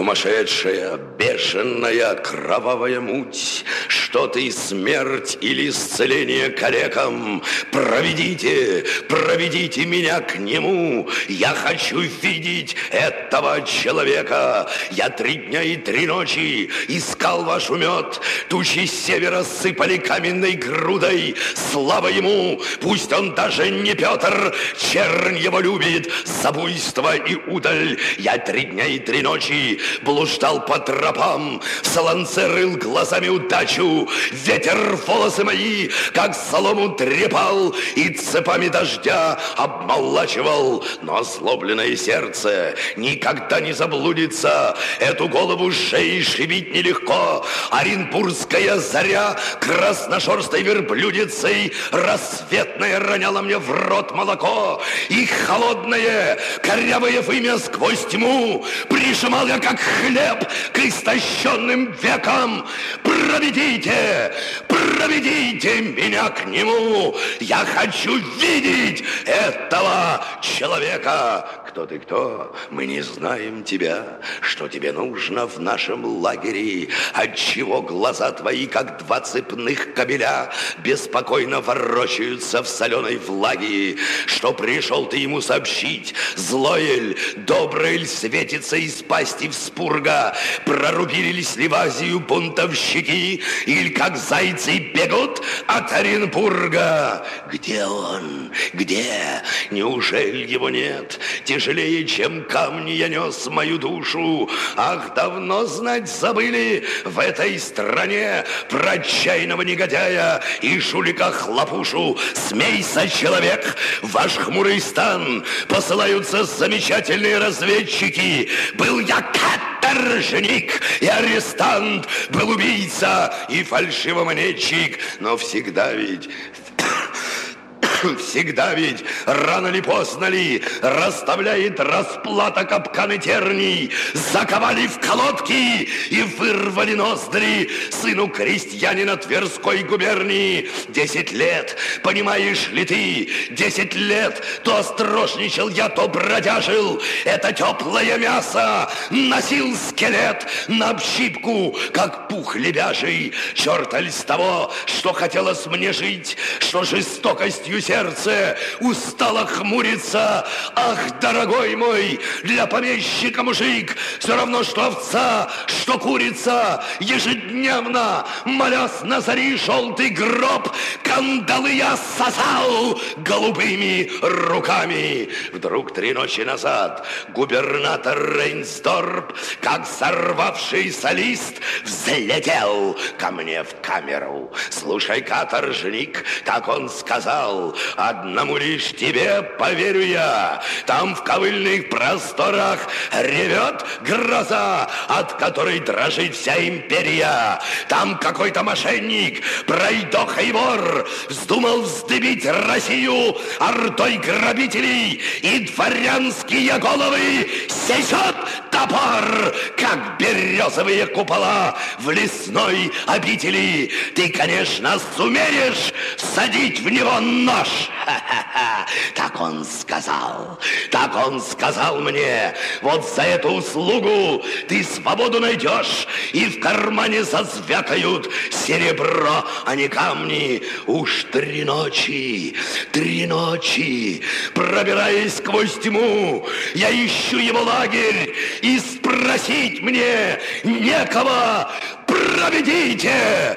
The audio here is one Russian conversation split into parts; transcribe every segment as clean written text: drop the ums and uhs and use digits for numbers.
Сумасшедшая, бешеная, кровавая муть, что ты, смерть или исцеление калекам, проведите, проведите меня к нему. Я хочу видеть этого человека. Я 3 дня и 3 ночи искал ваш умет. Тучи с севера сыпали каменной грудой. Слава ему, пусть он даже не Петр, чернь его любит за буйство и удаль. Я 3 дня и 3 ночи блуждал по тропам, в солонце рыл глазами удачу. Ветер волосы мои, как солому трепал, и цепами дождя обмолачивал. Но озлобленное сердце никогда не заблудится. Эту голову шеи шибить нелегко. Оренбургская заря красношерстой верблюдицей рассветная роняла мне в рот молоко. И холодное, корявое вымя сквозь тьму прижимал я, как хлеб, к истощенным векам. Проведите, проведите меня к нему. Я хочу видеть этого человека. Кто ты, кто? Мы не знаем тебя. Что тебе нужно в нашем лагере? Отчего глаза твои, как 2 цепных кабеля, беспокойно ворочаются в соленой влаге? Что пришел ты ему сообщить? Злое ль, доброе ль светится из пасти вспурга? Прорубили ли Сливазию бунтовщики? Или как зайцы бегут от Оренбурга? Где он? Где? Неужели его нет? Тяжелее, чем камни, я нес мою душу. Ах, давно знать забыли в этой стране про отчаянного негодяя и жулика-хлопушу. Смейся, человек, в ваш хмурый стан посылаются замечательные разведчики. Был я каторжник и арестант, был убийца и фальшивомонетчик, но всегда ведь рано ли, поздно ли, расставляет расплата капканы терний. Заковали в колодки и вырвали ноздри сыну крестьянина Тверской губернии. 10 лет, понимаешь ли ты, 10 лет то острожничал я, то бродяжил. Это теплое мясо носил скелет на общипку, как пух лебяжий. Черт ли с того, что хотелось мне жить, что жестокостью сердце устало хмуриться. Ах, дорогой мой, для помещика мужик все равно, что овца, что курица. Ежедневно, молясь на зари желтый гроб, кандалы я сосал голубыми руками. Вдруг 3 ночи назад губернатор Рейнсдорп, как сорвавшийся лист, взлетел ко мне в камеру. Слушай, каторжник, как он сказал: одному лишь тебе поверю я. Там в ковыльных просторах ревет гроза, от которой дрожит вся империя. Там какой-то мошенник, пройдоха и вор, вздумал вздыбить Россию ордой грабителей, и дворянские головы сечет топор, как березовые купола в лесной обители. Ты, конечно, сумеешь всадить в него нож. Ха-ха-ха. Так он сказал мне. Вот за эту услугу ты свободу найдешь, и в кармане зазвякают серебро, а не камни. Уж 3 ночи, пробираясь сквозь тьму, я ищу его лагерь, и спросить мне некого. Проведите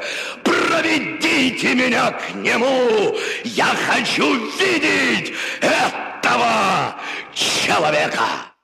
меня к нему. Я хочу видеть этого человека.